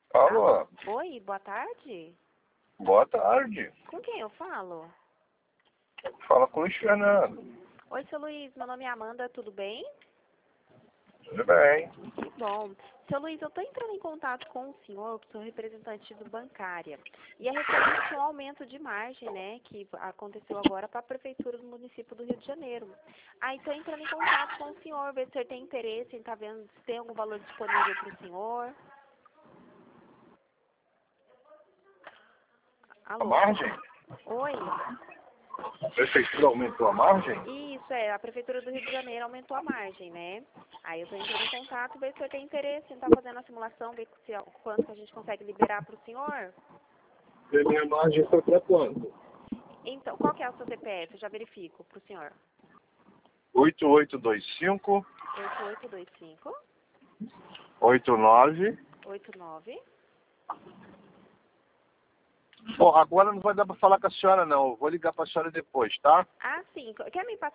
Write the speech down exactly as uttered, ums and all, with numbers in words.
Alô? Oi, boa tarde. Boa tarde. Com quem eu falo? Fala com o Luiz Fernando. Oi, seu Luiz, meu nome é Amanda, tudo bem? Tudo bem? Que bom. Seu Luiz, eu estou entrando em contato com o senhor, que sou representante do bancária. E é referente ao aumento de margem, né, que aconteceu agora para a prefeitura do município do Rio de Janeiro. Aí estou entrando em contato com o senhor, ver se o senhor tem interesse em estar vendo se tem algum valor disponível para o senhor. A Alô? margem? Oi? A prefeitura aumentou a margem? Isso, é, a Prefeitura do Rio de Janeiro aumentou a margem, né? Aí eu estou entrando em contato, ver se o senhor tem interesse em estar fazendo a simulação, ver se, quanto que a gente consegue liberar para o senhor. E a minha margem foi para quanto? Então, qual que é o seu C P F? Eu já verifico para o senhor. oito oito dois cinco, oito oito dois cinco, oito nove. oito nove. Bom, agora não vai dar para falar com a senhora não. Eu vou ligar para a senhora depois, tá? Ah, sim. Quer me passar